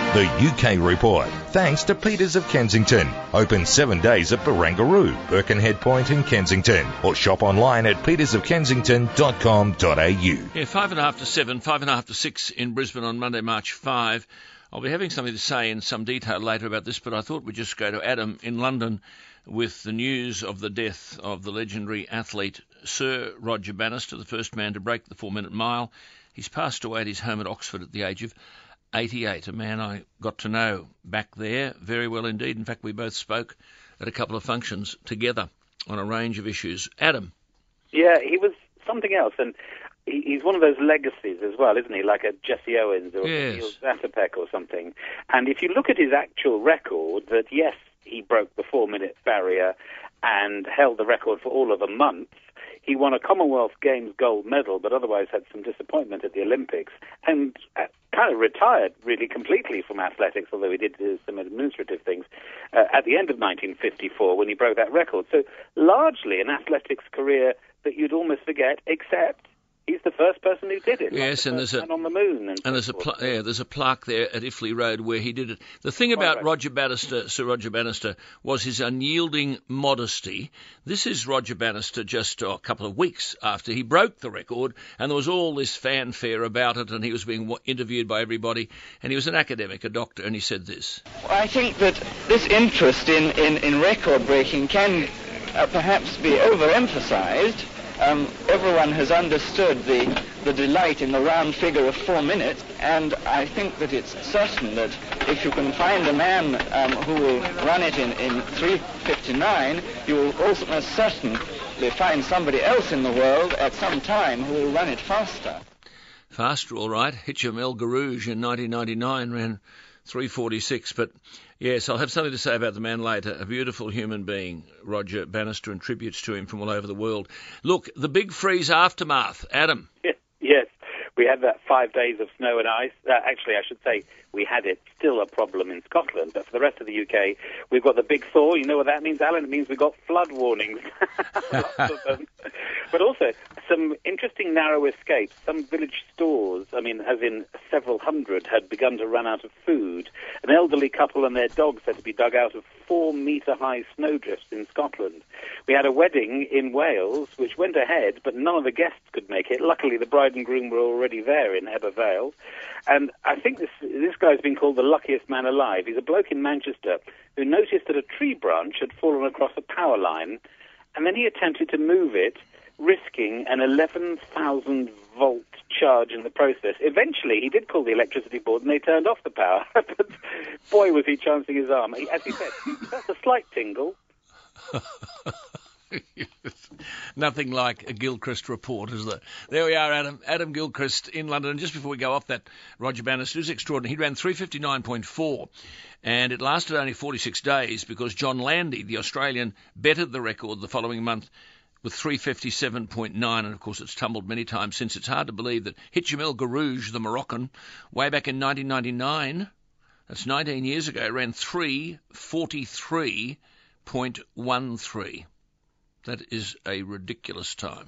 The UK Report, thanks to Peters of Kensington. Open 7 days at Barangaroo, Birkenhead Point in Kensington, or shop online at petersofkensington.com.au. Yeah, 5.5 to 7, 5.5 to 6 in Brisbane on Monday, March 5. I'll be having something to say in some detail later about this, but I thought we'd just go to Adam in London with the news of the death of the legendary athlete Sir Roger Bannister, the first man to break the 4-minute mile. He's passed away at his home at Oxford at the age of 88, a man I got to know back there very well indeed. In fact, we both spoke at a couple of functions together on a range of issues. Adam. Yeah, he was something else, and he's one of those legacies as well, isn't he? Like a Jesse Owens or Neil Zatopek or something. And if you look at his actual record, that yes, he broke the 4-minute barrier and held the record for all of a month. He won a Commonwealth Games gold medal, but otherwise had some disappointment at the Olympics, and kind of retired really completely from athletics, although he did do some administrative things, at the end of 1954 when he broke that record. So largely an athletics career that you'd almost forget, except he's the first person who did it. Yes, and there's on the moon. And there's a plaque there at Iffley Road where he did it. The thing about Sir Roger Bannister, was his unyielding modesty. This is Roger Bannister just a couple of weeks after he broke the record, and there was all this fanfare about it, and he was being interviewed by everybody, and he was an academic, a doctor, and he said this. Well, I think that this interest in record breaking can perhaps be overemphasized. Everyone has understood the delight in the round figure of 4 minutes, and I think that it's certain that if you can find a man who will run it in 3:59, you will also most certainly find somebody else in the world at some time who will run it faster. Faster, all right. Hicham El Guerrouj in 1999 ran 3:46, but yes, I'll have something to say about the man later. A beautiful human being, Roger Bannister, and tributes to him from all over the world. Look, the big freeze aftermath. Adam. Yes, we had that 5 days of snow and ice. Actually, I should say we had it still a problem in Scotland, but for the rest of the UK, we've got the big thaw. You know what that means, Alan? It means we've got flood warnings. Lots of them. But also some interesting narrow escapes. Some village stores, as in several hundred, had begun to run out of food. An elderly couple and their dogs had to be dug out of 4-metre-high snowdrifts in Scotland. We had a wedding in Wales, which went ahead, but none of the guests could make it. Luckily, the bride and groom were already there in Ebbw Vale. And I think this guy's been called the luckiest man alive. He's a bloke in Manchester who noticed that a tree branch had fallen across a power line, and then he attempted to move it, risking an 11,000-volt charge in the process. Eventually, he did call the electricity board, and they turned off the power. But boy, was he chancing his arm. As he said, that's a slight tingle. Nothing like a Gilchrist report, is there? There we are, Adam Gilchrist in London. And just before we go off that, Roger Bannister is extraordinary. He ran 3:59.4, and it lasted only 46 days because John Landy, the Australian, bettered the record the following month with 3:57.9, and of course it's tumbled many times since. It's hard to believe that Hicham El Guerrouj, the Moroccan, way back in 1999, that's 19 years ago, ran 3:43.13. That is a ridiculous time.